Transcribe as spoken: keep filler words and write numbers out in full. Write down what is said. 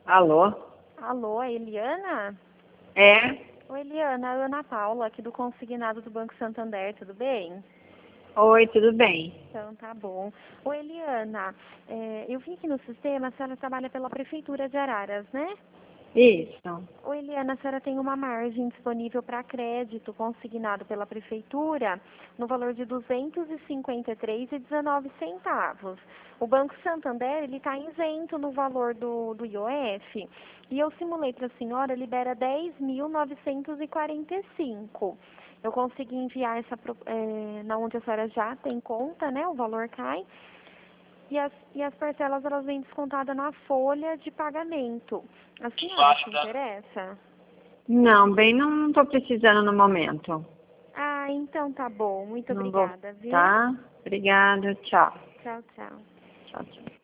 Alô? Alô, é Eliana? É? Oi, Eliana, é a Ana Paula, aqui do Consignado do Banco Santander, tudo bem? Oi, tudo bem? Então, tá bom. Oi, Eliana, é, eu vi aqui no sistema, a senhora trabalha pela Prefeitura de Araras, né? Isso. Oi, Eliana, a senhora tem uma margem disponível para crédito consignado pela Prefeitura no valor de duzentos e cinquenta e três reais e dezenove centavos. O Banco Santander ele está isento no valor do, do I O F e eu simulei para a senhora, libera dez mil novecentos e quarenta e cinco. Eu consegui enviar essa, pro- é, na onde a senhora já tem conta, né? O valor cai. E as, e as parcelas, elas vêm descontadas na folha de pagamento. A senhora se interessa? Não, bem, não estou precisando no momento. Ah, então tá bom. Muito Não vou, obrigada, viu? tá? Obrigada, tchau. Tchau, tchau. Tchau, tchau.